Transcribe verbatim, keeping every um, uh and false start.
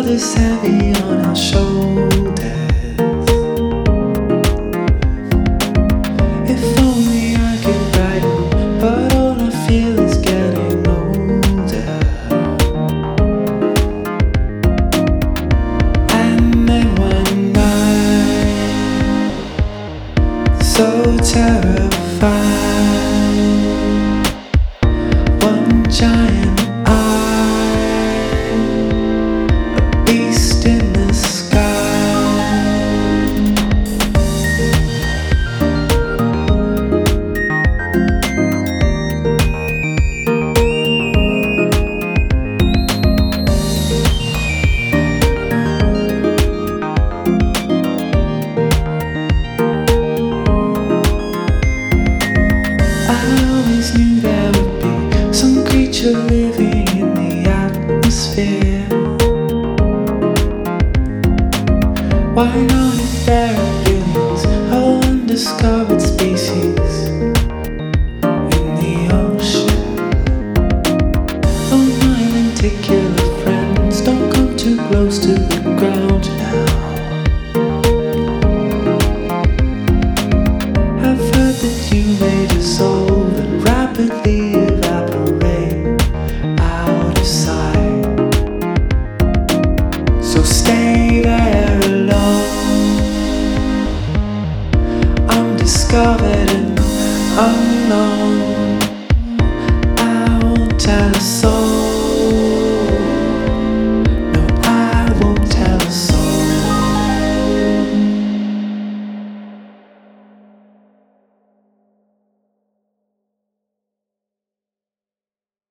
is heavy on our shoulders. If only I could brighten, but all I feel is getting older. And then one night, so terrified, one giant eye, a beast in the sky. I always knew there would be some creature living in the atmosphere. Why not if there are billions of undiscovered species in the ocean? Oh, my lenticular friends, don't come too close to the ground now. I've heard that you may dissolve and rapidly evaporate out of sight. So stay there alone, undiscovered and unknown. I will tell a soul.